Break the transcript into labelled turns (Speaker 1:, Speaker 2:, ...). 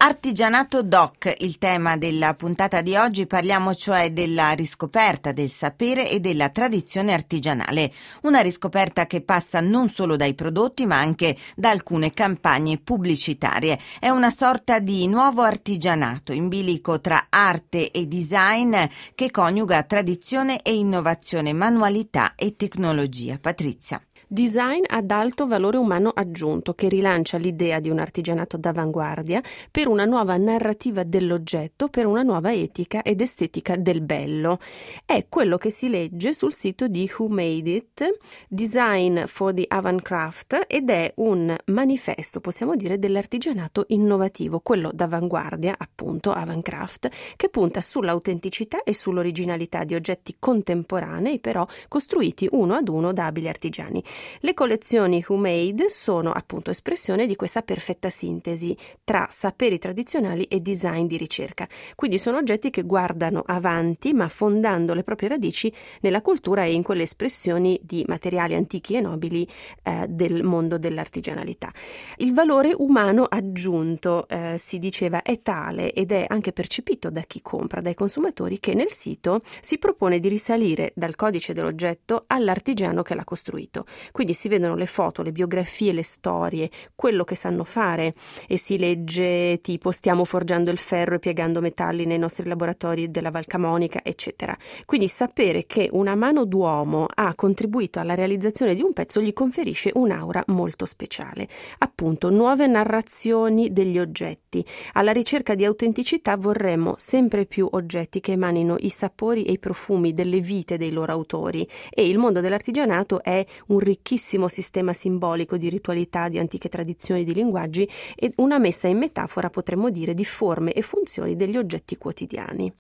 Speaker 1: Artigianato Doc, il tema della puntata di oggi. Parliamo cioè della riscoperta del sapere e della tradizione artigianale. Una riscoperta che passa non solo dai prodotti ma anche da alcune campagne pubblicitarie. È una sorta di nuovo artigianato in bilico tra arte e design che coniuga tradizione e innovazione, manualità e tecnologia. Patrizia.
Speaker 2: Design ad alto valore umano aggiunto che rilancia l'idea di un artigianato d'avanguardia per una nuova narrativa dell'oggetto, per una nuova etica ed estetica del bello. È quello che si legge sul sito di Who Made It, Design for the Avant-Craft, ed è un manifesto, possiamo dire, dell'artigianato innovativo, quello d'avanguardia, appunto, avant-craft, che punta sull'autenticità e sull'originalità di oggetti contemporanei, però costruiti uno ad uno da abili artigiani. Le collezioni Who Made sono appunto espressione di questa perfetta sintesi tra saperi tradizionali e design di ricerca. Quindi sono oggetti che guardano avanti ma fondando le proprie radici nella cultura e in quelle espressioni di materiali antichi e nobili del mondo dell'artigianalità. Il valore umano aggiunto, si diceva, è tale ed è anche percepito da chi compra, dai consumatori, che nel sito si propone di risalire dal codice dell'oggetto all'artigiano che l'ha costruito. Quindi si vedono le foto, le biografie, le storie, quello che sanno fare, e si legge tipo stiamo forgiando il ferro e piegando metalli nei nostri laboratori della Val Camonica, eccetera. Quindi sapere che una mano d'uomo ha contribuito alla realizzazione di un pezzo gli conferisce un'aura molto speciale. Appunto, nuove narrazioni degli oggetti. Alla ricerca di autenticità vorremmo sempre più oggetti che emanino i sapori e i profumi delle vite dei loro autori, e il mondo dell'artigianato è un ricchissimo sistema simbolico di ritualità, di antiche tradizioni, di linguaggi e una messa in metafora, potremmo dire, di forme e funzioni degli oggetti quotidiani.